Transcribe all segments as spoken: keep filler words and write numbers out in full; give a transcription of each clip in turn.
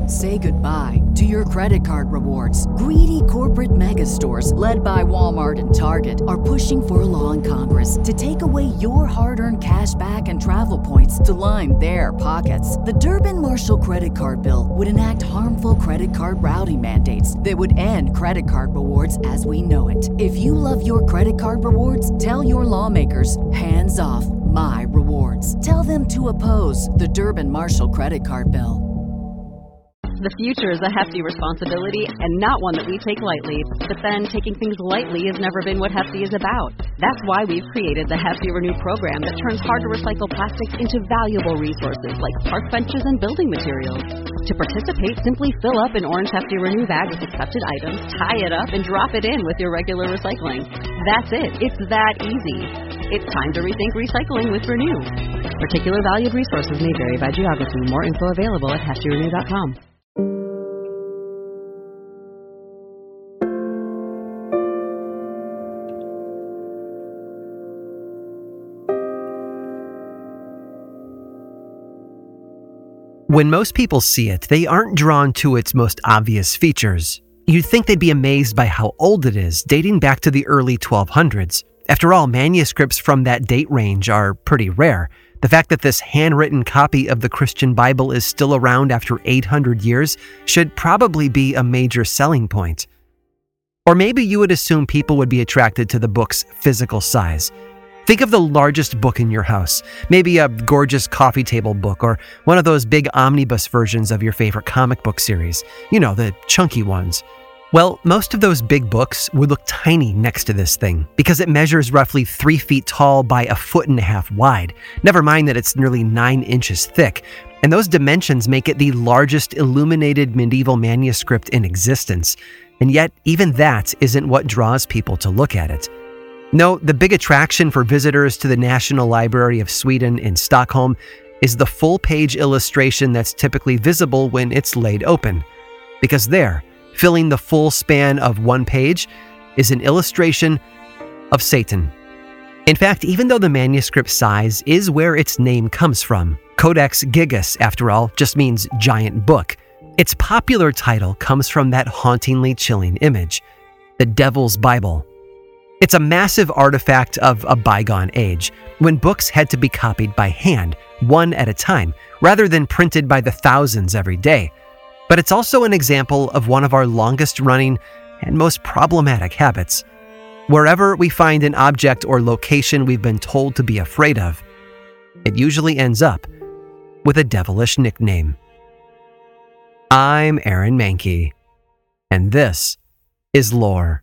Say goodbye to your credit card rewards. Greedy corporate mega stores, led by Walmart and Target, are pushing for a law in Congress to take away your hard-earned cash back and travel points to line their pockets. The Durbin-Marshall credit card bill would enact harmful credit card routing mandates that would end credit card rewards as we know it. If you love your credit card rewards, tell your lawmakers, hands off my rewards. Tell them to oppose the Durbin-Marshall credit card bill. The future is a hefty responsibility and not one that we take lightly. But then, taking things lightly has never been what Hefty is about. That's why we've created the Hefty Renew program that turns hard-to-recycle plastics into valuable resources like park benches and building materials. To participate, simply fill up an orange Hefty Renew bag with accepted items, tie it up, and drop it in with your regular recycling. That's it. It's that easy. It's time to rethink recycling with Renew. Particular valued resources may vary by geography. More info available at hefty renew dot com. When most people see it, they aren't drawn to its most obvious features. You'd think they'd be amazed by how old it is, dating back to the early twelve hundreds. After all, manuscripts from that date range are pretty rare. The fact that this handwritten copy of the Christian Bible is still around after eight hundred years should probably be a major selling point. Or maybe you would assume people would be attracted to the book's physical size. Think of the largest book in your house, maybe a gorgeous coffee table book or one of those big omnibus versions of your favorite comic book series. You know, the chunky ones. Well, most of those big books would look tiny next to this thing because it measures roughly three feet tall by a foot and a half wide. Never mind that it's nearly nine inches thick. And those dimensions make it the largest illuminated medieval manuscript in existence. And yet, even that isn't what draws people to look at it. No, the big attraction for visitors to the National Library of Sweden in Stockholm is the full-page illustration that's typically visible when it's laid open. Because there, filling the full span of one page, is an illustration of Satan. In fact, even though the manuscript size is where its name comes from, Codex Gigas, after all, just means giant book, its popular title comes from that hauntingly chilling image, the Devil's Bible. It's a massive artifact of a bygone age, when books had to be copied by hand, one at a time, rather than printed by the thousands every day. But it's also an example of one of our longest-running and most problematic habits. Wherever we find an object or location we've been told to be afraid of, it usually ends up with a devilish nickname. I'm Aaron Mahnke, and this is Lore.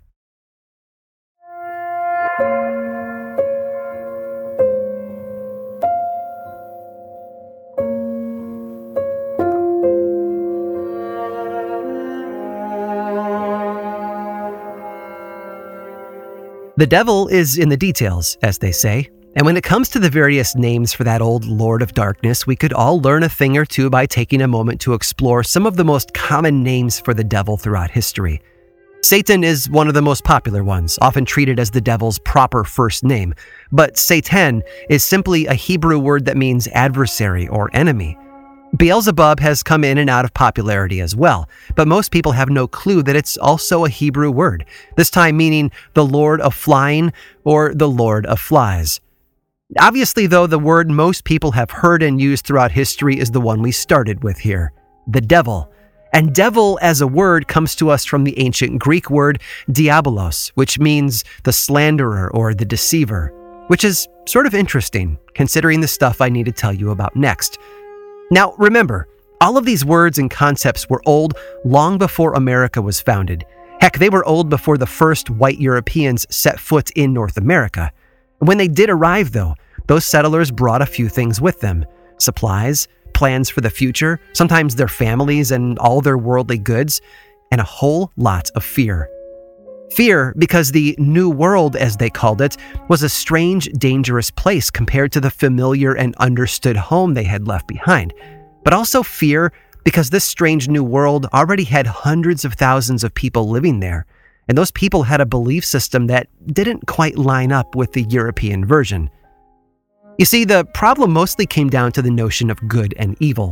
The devil is in the details, as they say, and when it comes to the various names for that old Lord of Darkness, we could all learn a thing or two by taking a moment to explore some of the most common names for the devil throughout history. Satan is one of the most popular ones, often treated as the devil's proper first name, but Satan is simply a Hebrew word that means adversary or enemy. Beelzebub has come in and out of popularity as well, but most people have no clue that it's also a Hebrew word, this time meaning the Lord of Flying or the Lord of Flies. Obviously, though, the word most people have heard and used throughout history is the one we started with here, the devil. And devil as a word comes to us from the ancient Greek word diabolos, which means the slanderer or the deceiver, which is sort of interesting, considering the stuff I need to tell you about next. Now, remember, all of these words and concepts were old long before America was founded. Heck, they were old before the first white Europeans set foot in North America. When they did arrive, though, those settlers brought a few things with them. Supplies, plans for the future, sometimes their families and all their worldly goods, and a whole lot of fear. Fear because the New World, as they called it, was a strange, dangerous place compared to the familiar and understood home they had left behind. But also fear because this strange New World already had hundreds of thousands of people living there, and those people had a belief system that didn't quite line up with the European version. You see, the problem mostly came down to the notion of good and evil.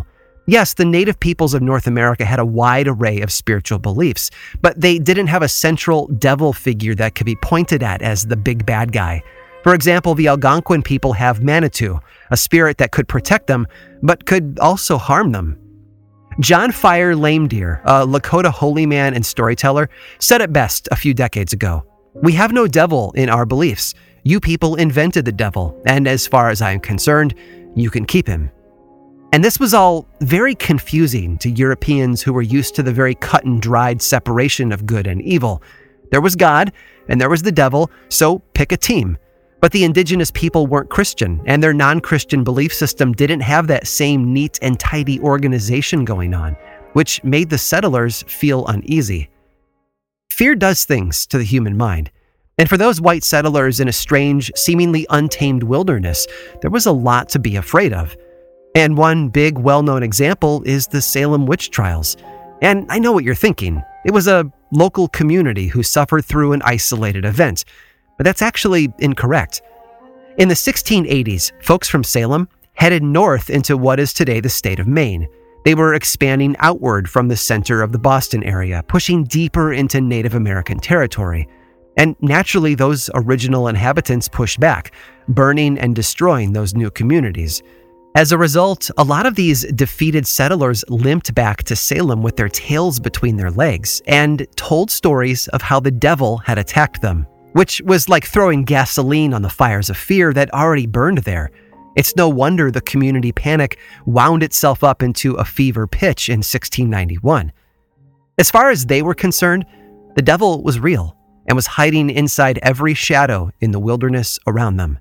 Yes, the native peoples of North America had a wide array of spiritual beliefs, but they didn't have a central devil figure that could be pointed at as the big bad guy. For example, the Algonquin people have Manitou, a spirit that could protect them, but could also harm them. John Fire Lame Deer, a Lakota holy man and storyteller, said it best a few decades ago. "We have no devil in our beliefs. You people invented the devil, and as far as I am concerned, you can keep him." And this was all very confusing to Europeans who were used to the very cut and dried separation of good and evil. There was God, and there was the devil, so pick a team. But the indigenous people weren't Christian, and their non-Christian belief system didn't have that same neat and tidy organization going on, which made the settlers feel uneasy. Fear does things to the human mind. And for those white settlers in a strange, seemingly untamed wilderness, there was a lot to be afraid of. And one big, well-known example is the Salem witch trials. And I know what you're thinking. It was a local community who suffered through an isolated event. But that's actually incorrect. In the sixteen eighties, folks from Salem headed north into what is today the state of Maine. They were expanding outward from the center of the Boston area, pushing deeper into Native American territory. And naturally, those original inhabitants pushed back, burning and destroying those new communities. As a result, a lot of these defeated settlers limped back to Salem with their tails between their legs and told stories of how the devil had attacked them, which was like throwing gasoline on the fires of fear that already burned there. It's no wonder the community panic wound itself up into a fever pitch in sixteen ninety-one. As far as they were concerned, the devil was real and was hiding inside every shadow in the wilderness around them.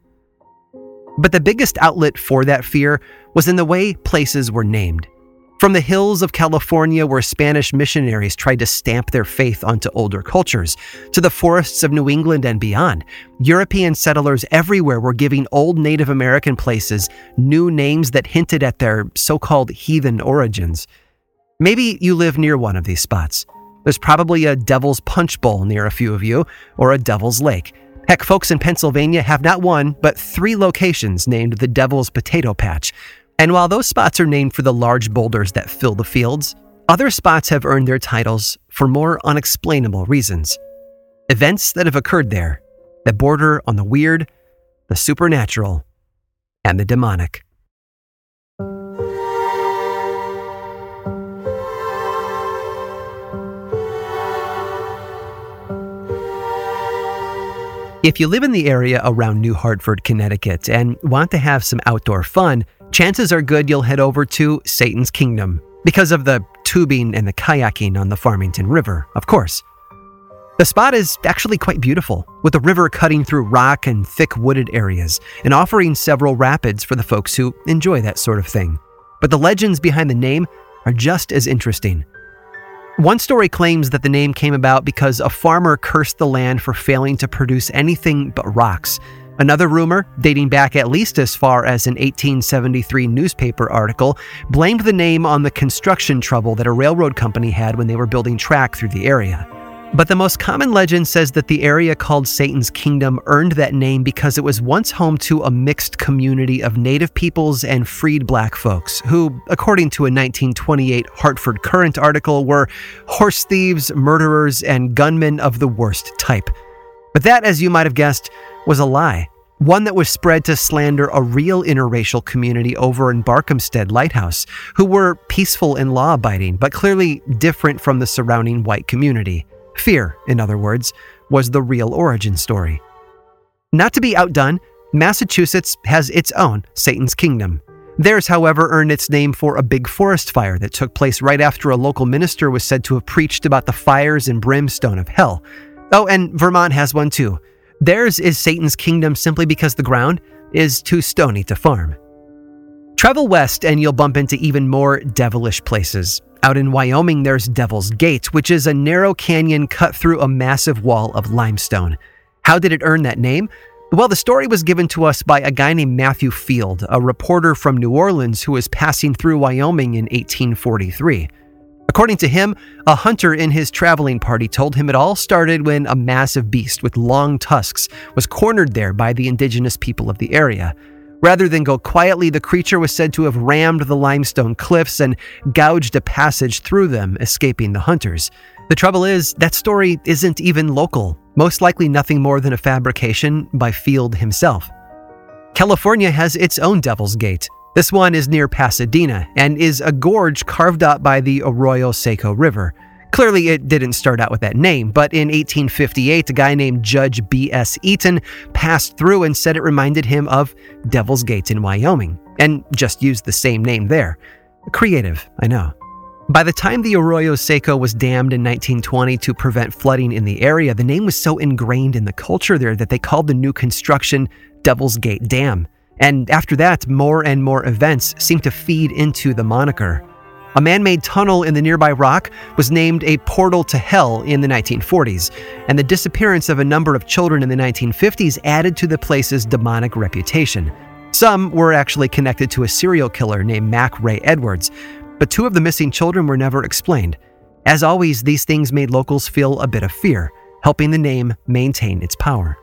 But the biggest outlet for that fear was in the way places were named. From the hills of California, where Spanish missionaries tried to stamp their faith onto older cultures, to the forests of New England and beyond, European settlers everywhere were giving old Native American places new names that hinted at their so-called heathen origins. Maybe you live near one of these spots. There's probably a Devil's Punch Bowl near a few of you, or a Devil's Lake. Heck, folks in Pennsylvania have not one, but three locations named the Devil's Potato Patch. And while those spots are named for the large boulders that fill the fields, other spots have earned their titles for more unexplainable reasons. Events that have occurred there that border on the weird, the supernatural, and the demonic. If you live in the area around New Hartford, Connecticut, and want to have some outdoor fun, chances are good you'll head over to Satan's Kingdom, because of the tubing and the kayaking on the Farmington River, of course. The spot is actually quite beautiful, with the river cutting through rock and thick wooded areas, and offering several rapids for the folks who enjoy that sort of thing. But the legends behind the name are just as interesting. One story claims that the name came about because a farmer cursed the land for failing to produce anything but rocks. Another rumor, dating back at least as far as an eighteen seventy-three newspaper article, blamed the name on the construction trouble that a railroad company had when they were building track through the area. But the most common legend says that the area called Satan's Kingdom earned that name because it was once home to a mixed community of native peoples and freed black folks, who, according to a nineteen twenty-eight Hartford Courant article, were horse thieves, murderers, and gunmen of the worst type. But that, as you might have guessed, was a lie. One that was spread to slander a real interracial community over in Barkhamsted Lighthouse, who were peaceful and law-abiding, but clearly different from the surrounding white community. Fear, in other words, was the real origin story. Not to be outdone, Massachusetts has its own Satan's Kingdom. Theirs, however, earned its name for a big forest fire that took place right after a local minister was said to have preached about the fires and brimstone of hell. Oh, and Vermont has one too. Theirs is Satan's Kingdom simply because the ground is too stony to farm. Travel west and you'll bump into even more devilish places. Out in Wyoming, there's Devil's Gate, which is a narrow canyon cut through a massive wall of limestone. How did it earn that name? Well, the story was given to us by a guy named Matthew Field, a reporter from New Orleans who was passing through Wyoming in eighteen forty-three. According to him, a hunter in his traveling party told him it all started when a massive beast with long tusks was cornered there by the indigenous people of the area. Rather than go quietly, the creature was said to have rammed the limestone cliffs and gouged a passage through them, escaping the hunters. The trouble is, that story isn't even local, most likely nothing more than a fabrication by Field himself. California has its own Devil's Gate. This one is near Pasadena and is a gorge carved out by the Arroyo Seco River. Clearly, it didn't start out with that name, but in eighteen fifty-eight, a guy named Judge B S Eaton passed through and said it reminded him of Devil's Gate in Wyoming, and just used the same name there. Creative, I know. By the time the Arroyo Seco was dammed in nineteen twenty to prevent flooding in the area, the name was so ingrained in the culture there that they called the new construction Devil's Gate Dam. And after that, more and more events seemed to feed into the moniker. A man-made tunnel in the nearby rock was named a portal to hell in the nineteen forties, and the disappearance of a number of children in the nineteen fifties added to the place's demonic reputation. Some were actually connected to a serial killer named Mac Ray Edwards, but two of the missing children were never explained. As always, these things made locals feel a bit of fear, helping the name maintain its power.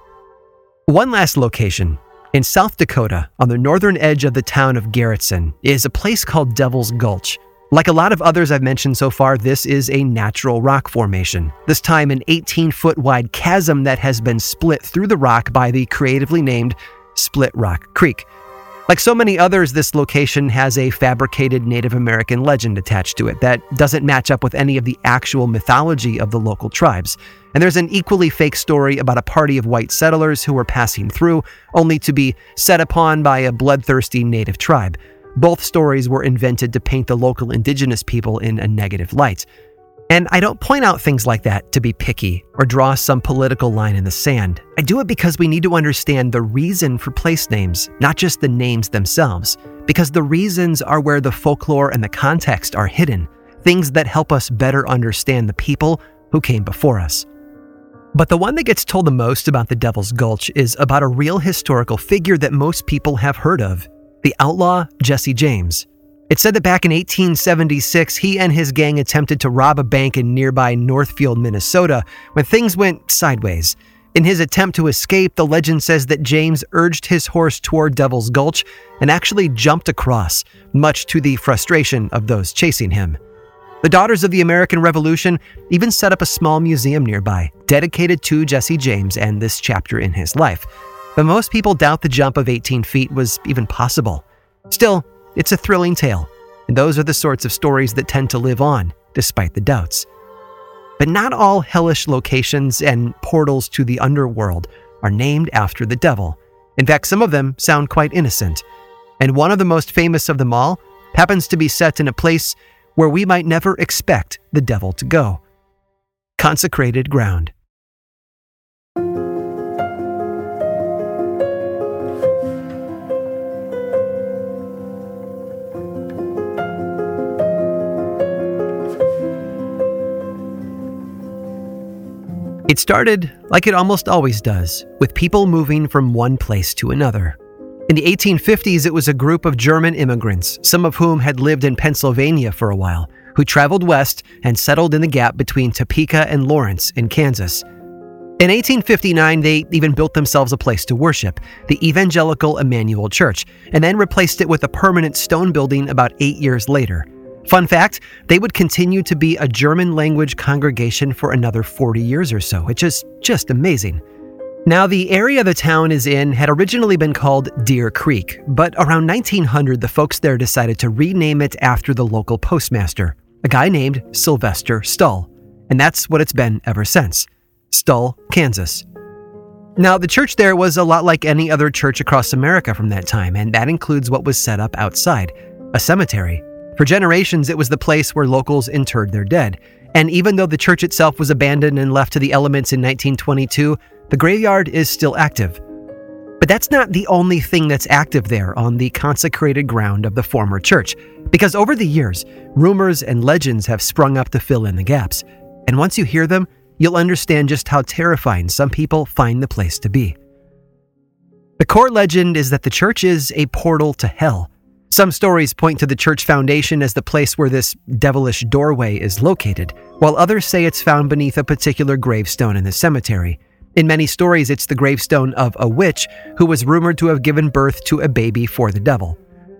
One last location, in South Dakota, on the northern edge of the town of Garretson, is a place called Devil's Gulch. Like a lot of others I've mentioned so far, this is a natural rock formation, this time an eighteen-foot wide chasm that has been split through the rock by the creatively named Split Rock Creek. Like so many others, this location has a fabricated Native American legend attached to it that doesn't match up with any of the actual mythology of the local tribes. And there's an equally fake story about a party of white settlers who were passing through, only to be set upon by a bloodthirsty native tribe. Both stories were invented to paint the local indigenous people in a negative light. And I don't point out things like that to be picky or draw some political line in the sand. I do it because we need to understand the reason for place names, not just the names themselves, because the reasons are where the folklore and the context are hidden, things that help us better understand the people who came before us. But the one that gets told the most about the Devil's Gulch is about a real historical figure that most people have heard of, the outlaw Jesse James. It's said that back in eighteen seventy-six, he and his gang attempted to rob a bank in nearby Northfield, Minnesota, when things went sideways. In his attempt to escape, the legend says that James urged his horse toward Devil's Gulch and actually jumped across, much to the frustration of those chasing him. The Daughters of the American Revolution even set up a small museum nearby, dedicated to Jesse James and this chapter in his life. But most people doubt the jump of eighteen feet was even possible. Still, it's a thrilling tale, and those are the sorts of stories that tend to live on, despite the doubts. But not all hellish locations and portals to the underworld are named after the devil. In fact, some of them sound quite innocent. And one of the most famous of them all happens to be set in a place where we might never expect the devil to go. Consecrated ground. It started, like it almost always does, with people moving from one place to another. In the eighteen fifties, it was a group of German immigrants, some of whom had lived in Pennsylvania for a while, who traveled west and settled in the gap between Topeka and Lawrence in Kansas. In eighteen fifty-nine, they even built themselves a place to worship, the Evangelical Emmanuel Church, and then replaced it with a permanent stone building about eight years later. Fun fact, they would continue to be a German-language congregation for another forty years or so, which is just amazing. Now, the area the town is in had originally been called Deer Creek, but around nineteen hundred, the folks there decided to rename it after the local postmaster, a guy named Sylvester Stull, and that's what it's been ever since, Stull, Kansas. Now, the church there was a lot like any other church across America from that time, and that includes what was set up outside, a cemetery. For generations, it was the place where locals interred their dead. And even though the church itself was abandoned and left to the elements in nineteen twenty-two, the graveyard is still active. But that's not the only thing that's active there on the consecrated ground of the former church, because over the years, rumors and legends have sprung up to fill in the gaps. And once you hear them, you'll understand just how terrifying some people find the place to be. The core legend is that the church is a portal to hell. Some stories point to the church foundation as the place where this devilish doorway is located, while others say it's found beneath a particular gravestone in the cemetery. In many stories, it's the gravestone of a witch who was rumored to have given birth to a baby for the devil.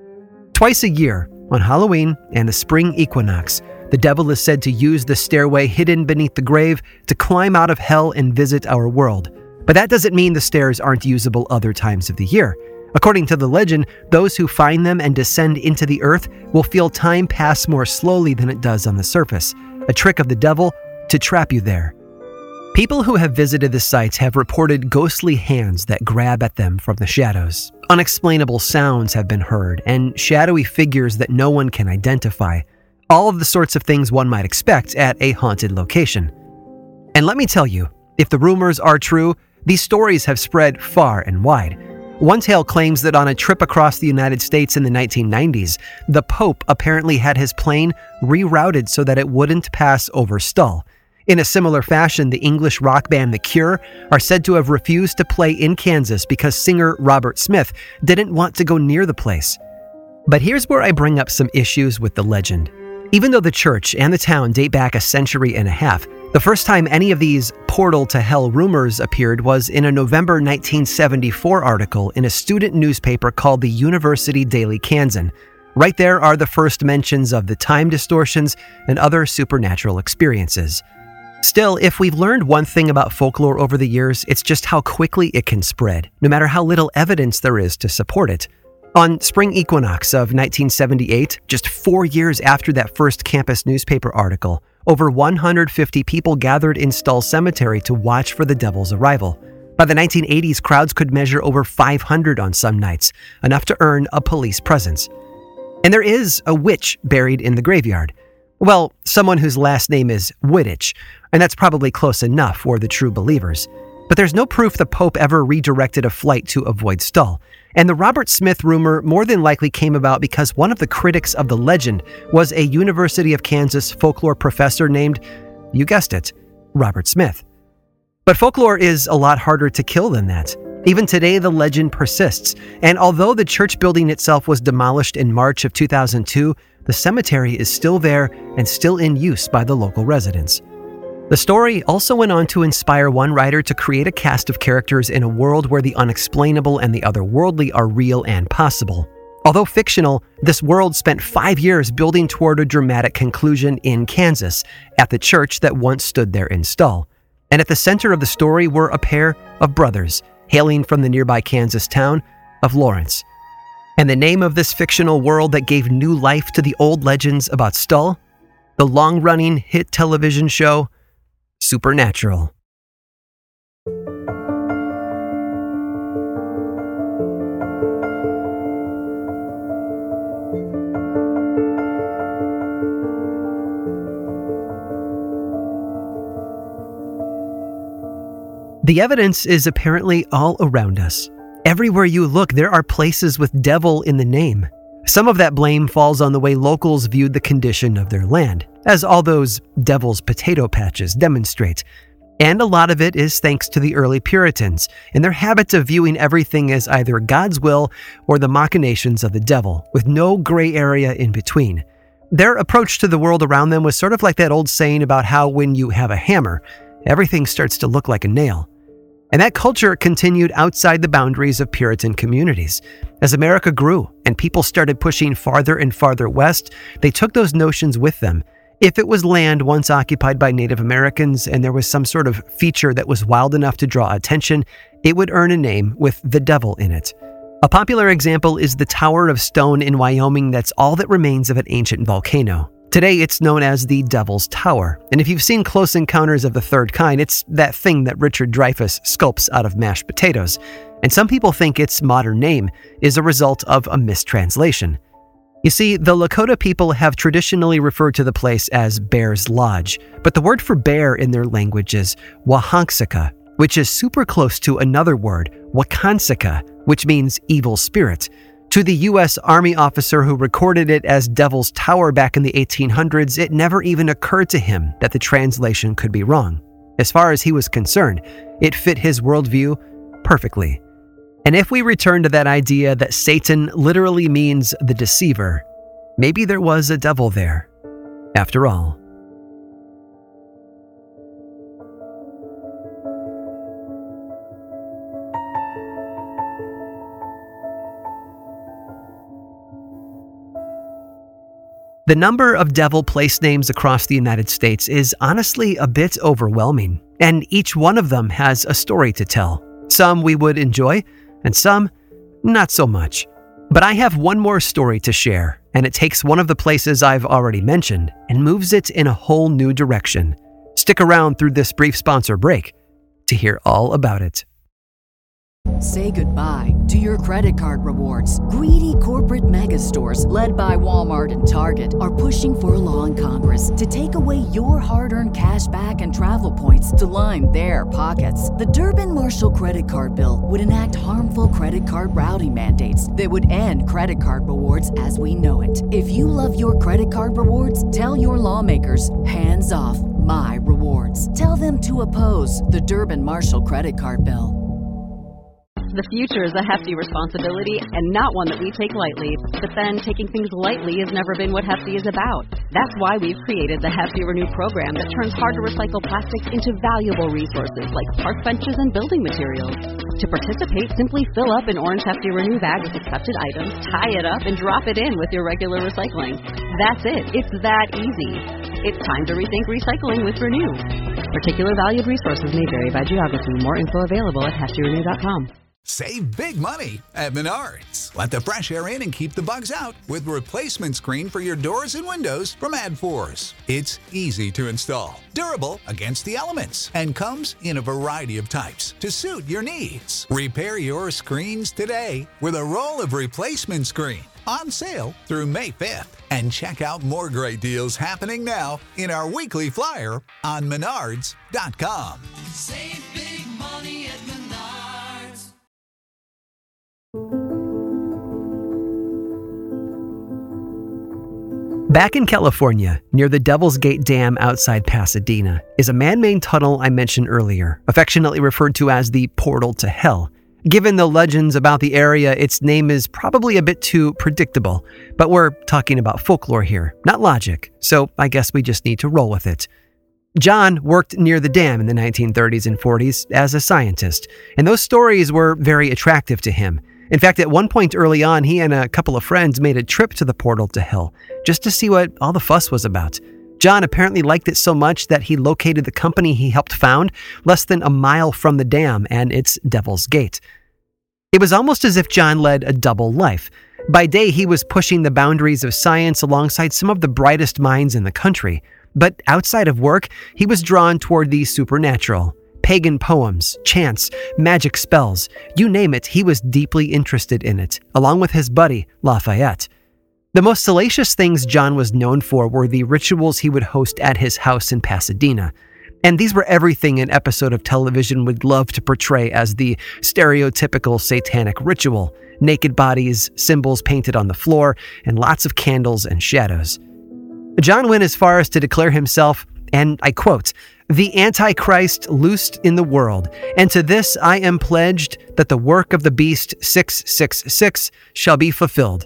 Twice a year, on Halloween and the spring equinox, the devil is said to use the stairway hidden beneath the grave to climb out of hell and visit our world. But that doesn't mean the stairs aren't usable other times of the year. According to the legend, those who find them and descend into the earth will feel time pass more slowly than it does on the surface, a trick of the devil to trap you there. People who have visited the sites have reported ghostly hands that grab at them from the shadows. Unexplainable sounds have been heard, and shadowy figures that no one can identify. All of the sorts of things one might expect at a haunted location. And let me tell you, if the rumors are true, these stories have spread far and wide. One tale claims that on a trip across the United States in the nineteen nineties, the Pope apparently had his plane rerouted so that it wouldn't pass over Stull. In a similar fashion, the English rock band The Cure are said to have refused to play in Kansas because singer Robert Smith didn't want to go near the place. But here's where I bring up some issues with the legend. Even though the church and the town date back a century and a half, the first time any of these portal to hell rumors appeared was in a November nineteen seventy-four article in a student newspaper called the University Daily Kansan. Right there are the first mentions of the time distortions and other supernatural experiences. Still, if we've learned one thing about folklore over the years, it's just how quickly it can spread, no matter how little evidence there is to support it. On spring equinox of nineteen seventy-eight, just four years after that first campus newspaper article, over one hundred fifty people gathered in Stull Cemetery to watch for the devil's arrival. By the nineteen eighties, crowds could measure over five hundred on some nights, enough to earn a police presence. And there is a witch buried in the graveyard. Well, someone whose last name is Wittich, and that's probably close enough for the true believers. But there's no proof the Pope ever redirected a flight to avoid Stull. And the Robert Smith rumor more than likely came about because one of the critics of the legend was a University of Kansas folklore professor named, you guessed it, Robert Smith. But folklore is a lot harder to kill than that. Even today, the legend persists. And although the church building itself was demolished in March of two thousand two, the cemetery is still there and still in use by the local residents. The story also went on to inspire one writer to create a cast of characters in a world where the unexplainable and the otherworldly are real and possible. Although fictional, this world spent five years building toward a dramatic conclusion in Kansas, at the church that once stood there in Stull. And at the center of the story were a pair of brothers, hailing from the nearby Kansas town of Lawrence. And the name of this fictional world that gave new life to the old legends about Stull? The long-running hit television show, Supernatural. The evidence is apparently all around us. Everywhere you look, there are places with devil in the name. Some of that blame falls on the way locals viewed the condition of their land, as all those devil's potato patches demonstrate. And a lot of it is thanks to the early Puritans and their habits of viewing everything as either God's will or the machinations of the devil, with no gray area in between. Their approach to the world around them was sort of like that old saying about how when you have a hammer, everything starts to look like a nail. And that culture continued outside the boundaries of Puritan communities. As America grew and people started pushing farther and farther west, they took those notions with them. If it was land once occupied by Native Americans and there was some sort of feature that was wild enough to draw attention, it would earn a name with the devil in it. A popular example is the Tower of Stone in Wyoming that's all that remains of an ancient volcano. Today, it's known as the Devil's Tower, and if you've seen Close Encounters of the Third Kind, it's that thing that Richard Dreyfuss sculpts out of mashed potatoes, and some people think its modern name is a result of a mistranslation. You see, the Lakota people have traditionally referred to the place as Bear's Lodge, but the word for bear in their language is Wahangsika, which is super close to another word, Wakansika, which means evil spirit. To the U S Army officer who recorded it as Devil's Tower back in the eighteen hundreds, it never even occurred to him that the translation could be wrong. As far as he was concerned, it fit his worldview perfectly. And if we return to that idea that Satan literally means the deceiver, maybe there was a devil there, after all. The number of devil place names across the United States is honestly a bit overwhelming, and each one of them has a story to tell. Some we would enjoy, and some not so much. But I have one more story to share, and it takes one of the places I've already mentioned and moves it in a whole new direction. Stick around through this brief sponsor break to hear all about it. Say goodbye to your credit card rewards. Greedy corporate mega stores, led by Walmart and Target, are pushing for a law in Congress to take away your hard-earned cash back and travel points to line their pockets. The Durbin-Marshall credit card bill would enact harmful credit card routing mandates that would end credit card rewards as we know it. If you love your credit card rewards, tell your lawmakers, hands off my rewards. Tell them to oppose the Durbin-Marshall credit card bill. The future is a hefty responsibility and not one that we take lightly. But then, taking things lightly has never been what Hefty is about. That's why we've created the Hefty Renew program that turns hard-to-recycle plastics into valuable resources like park benches and building materials. To participate, simply fill up an orange Hefty Renew bag with accepted items, tie it up, and drop it in with your regular recycling. That's it. It's that easy. It's time to rethink recycling with Renew. Particular valued resources may vary by geography. More info available at hefty renew dot com. Save big money at Menards. Let the fresh air in and keep the bugs out with replacement screen for your doors and windows from AdForce. It's easy to install, durable against the elements, and comes in a variety of types to suit your needs. Repair your screens today with a roll of replacement screen on sale through May fifth. And check out more great deals happening now in our weekly flyer on menards dot com. Save big money at Menards. Back in California, near the Devil's Gate Dam outside Pasadena, is a man-made tunnel I mentioned earlier, affectionately referred to as the Portal to Hell. Given the legends about the area, its name is probably a bit too predictable, but we're talking about folklore here, not logic, so I guess we just need to roll with it. John worked near the dam in the nineteen thirties and forties as a scientist, and those stories were very attractive to him. In fact, at one point early on, he and a couple of friends made a trip to the Portal to Hell just to see what all the fuss was about. John apparently liked it so much that he located the company he helped found less than a mile from the dam and its Devil's Gate. It was almost as if John led a double life. By day, he was pushing the boundaries of science alongside some of the brightest minds in the country. But outside of work, he was drawn toward the supernatural. Pagan poems, chants, magic spells, you name it, he was deeply interested in it, along with his buddy, Lafayette. The most salacious things John was known for were the rituals he would host at his house in Pasadena. And these were everything an episode of television would love to portray as the stereotypical satanic ritual: naked bodies, symbols painted on the floor, and lots of candles and shadows. John went as far as to declare himself, and I quote, "the Antichrist loosed in the world, and to this I am pledged that the work of the beast six six six shall be fulfilled."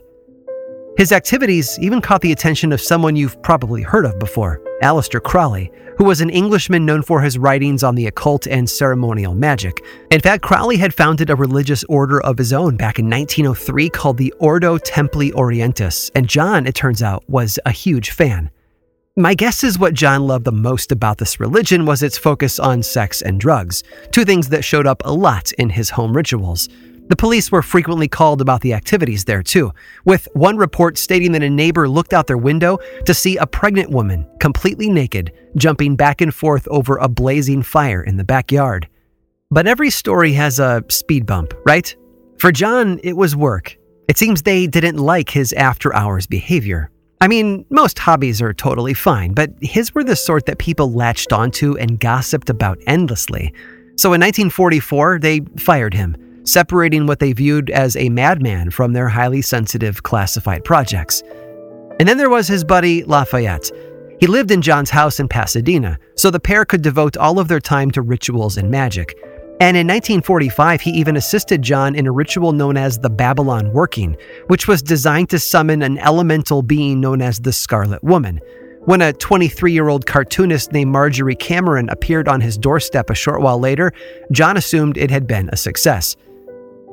His activities even caught the attention of someone you've probably heard of before, Aleister Crowley, who was an Englishman known for his writings on the occult and ceremonial magic. In fact, Crowley had founded a religious order of his own back in nineteen oh three called the Ordo Templi Orientis, and John, it turns out, was a huge fan. My guess is what John loved the most about this religion was its focus on sex and drugs, two things that showed up a lot in his home rituals. The police were frequently called about the activities there too, with one report stating that a neighbor looked out their window to see a pregnant woman, completely naked, jumping back and forth over a blazing fire in the backyard. But every story has a speed bump, right? For John, it was work. It seems they didn't like his after-hours behavior. I mean, most hobbies are totally fine, but his were the sort that people latched onto and gossiped about endlessly. So in nineteen forty-four, they fired him, separating what they viewed as a madman from their highly sensitive classified projects. And then there was his buddy Lafayette. He lived in John's house in Pasadena, so the pair could devote all of their time to rituals and magic. And in nineteen forty-five, he even assisted John in a ritual known as the Babylon Working, which was designed to summon an elemental being known as the Scarlet Woman. When a twenty-three-year-old cartoonist named Marjorie Cameron appeared on his doorstep a short while later, John assumed it had been a success.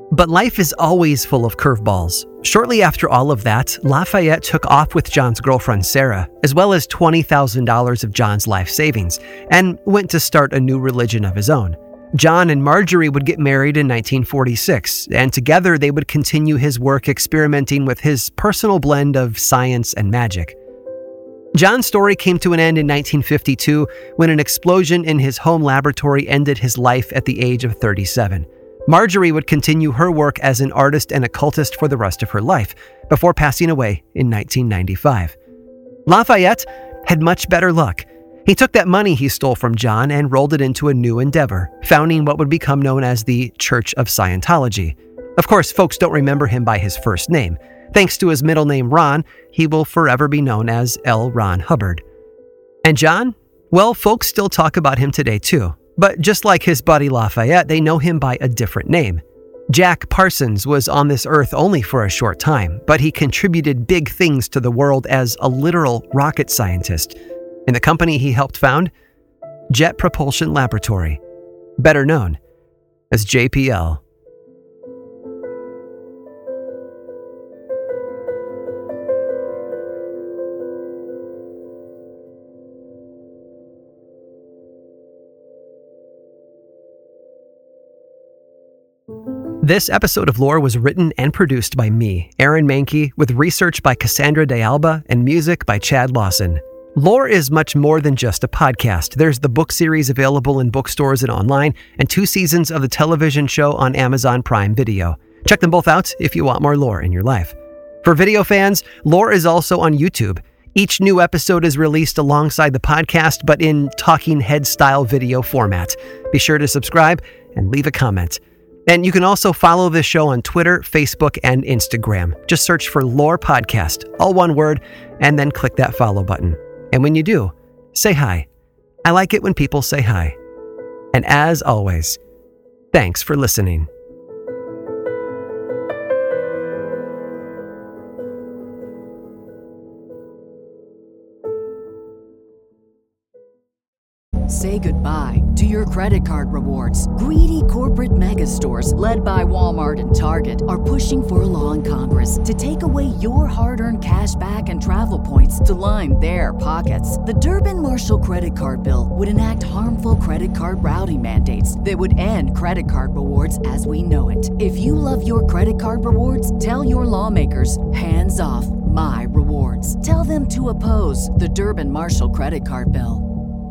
But life is always full of curveballs. Shortly after all of that, Lafayette took off with John's girlfriend Sarah, as well as twenty thousand dollars of John's life savings, and went to start a new religion of his own. John and Marjorie would get married in nineteen forty-six, and together they would continue his work experimenting with his personal blend of science and magic. John's story came to an end in nineteen fifty-two when an explosion in his home laboratory ended his life at the age of thirty-seven. Marjorie would continue her work as an artist and occultist for the rest of her life, before passing away in nineteen ninety-five. Lafayette had much better luck. He took that money he stole from John and rolled it into a new endeavor, founding what would become known as the Church of Scientology. Of course, folks don't remember him by his first name. Thanks to his middle name Ron, he will forever be known as L. Ron Hubbard. And John? Well, folks still talk about him today too. But just like his buddy Lafayette, they know him by a different name. Jack Parsons was on this earth only for a short time, but he contributed big things to the world as a literal rocket scientist. In the company he helped found, Jet Propulsion Laboratory, better known as J P L. This episode of Lore was written and produced by me, Aaron Mahnke, with research by Cassandra De Alba and music by Chad Lawson. Lore is much more than just a podcast. There's the book series available in bookstores and online, and two seasons of the television show on Amazon Prime Video. Check them both out if you want more lore in your life. For video fans, Lore is also on YouTube. Each new episode is released alongside the podcast, but in talking head style video format. Be sure to subscribe and leave a comment. And you can also follow this show on Twitter, Facebook, and Instagram. Just search for Lore Podcast, all one word, and then click that follow button. And when you do, say hi. I like it when people say hi. And as always, thanks for listening. Say goodbye to your credit card rewards. Greedy corporate mega stores, led by Walmart and Target, are pushing for a law in Congress to take away your hard-earned cash back and travel points to line their pockets. The Durbin-Marshall credit card bill would enact harmful credit card routing mandates that would end credit card rewards as we know it. If you love your credit card rewards, tell your lawmakers, hands off my rewards. Tell them to oppose the Durbin-Marshall credit card bill.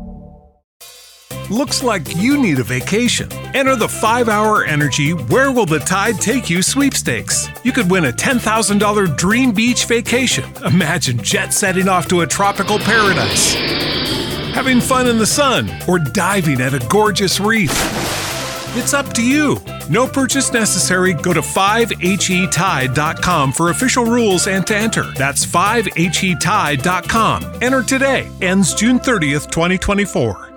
Looks like you need a vacation. Enter the five hour Energy Where Will the Tide Take You sweepstakes. You could win a ten thousand dollars dream beach vacation. Imagine jet setting off to a tropical paradise, having fun in the sun, or diving at a gorgeous reef. It's up to you. No purchase necessary. Go to five H E tide dot com for official rules and to enter. That's five H E tide dot com. Enter today. Ends June thirtieth, twenty twenty-four.